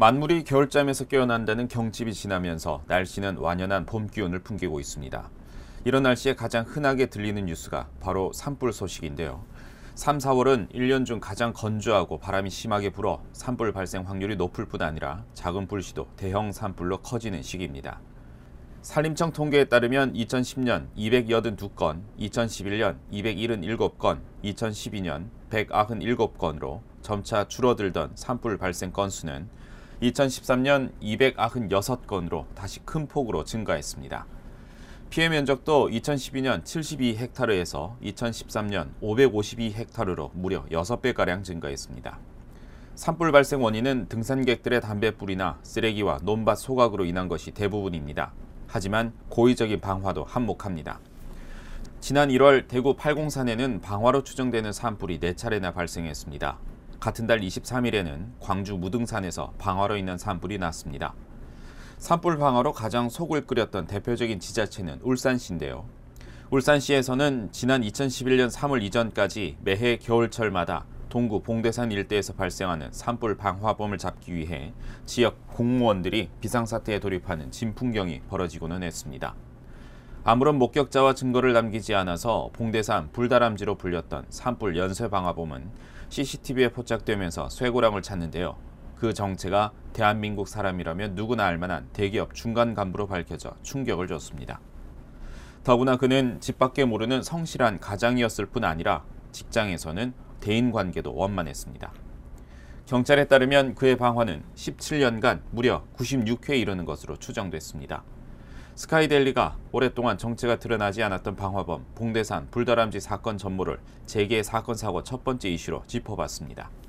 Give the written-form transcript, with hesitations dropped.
만물이 겨울잠에서 깨어난다는 경칩이 지나면서 날씨는 완연한 봄 기운을 풍기고 있습니다. 이런 날씨에 가장 흔하게 들리는 뉴스가 바로 산불 소식인데요. 3, 4월은 1년 중 가장 건조하고 바람이 심하게 불어 산불 발생 확률이 높을 뿐 아니라 작은 불씨도 대형 산불로 커지는 시기입니다. 산림청 통계에 따르면 2010년 282건, 2011년 277건, 2012년 197건으로 점차 줄어들던 산불 발생 건수는 2013년 296건으로 다시 큰 폭으로 증가했습니다. 피해 면적도 2012년 72헥타르에서 2013년 552헥타르로 무려 6배가량 증가했습니다. 산불 발생 원인은 등산객들의 담뱃불이나 쓰레기와 논밭 소각으로 인한 것이 대부분입니다. 하지만 고의적인 방화도 한몫합니다. 지난 1월 대구 팔공산에는 방화로 추정되는 산불이 4차례나 발생했습니다. 같은 달 23일에는 광주 무등산에서 방화로 인한 산불이 났습니다. 산불 방화로 가장 속을 끓였던 대표적인 지자체는 울산시인데요. 울산시에서는 지난 2011년 3월 이전까지 매해 겨울철마다 동구 봉대산 일대에서 발생하는 산불 방화범을 잡기 위해 지역 공무원들이 비상사태에 돌입하는 진풍경이 벌어지고는 했습니다. 아무런 목격자와 증거를 남기지 않아서 봉대산 불다람쥐로 불렸던 산불 연쇄 방화범은 CCTV에 포착되면서 쇠고랑을 찾는데요. 그 정체가 대한민국 사람이라면 누구나 알만한 대기업 중간 간부로 밝혀져 충격을 줬습니다. 더구나 그는 집 밖에 모르는 성실한 가장이었을 뿐 아니라 직장에서는 대인관계도 원만했습니다. 경찰에 따르면 그의 방화는 17년간 무려 96회에 이르는 것으로 추정됐습니다. 스카이데일리가 오랫동안 정체가 드러나지 않았던 방화범 봉대산 불다람쥐 사건 전모를 재계 사건 사고 첫 번째 이슈로 짚어봤습니다.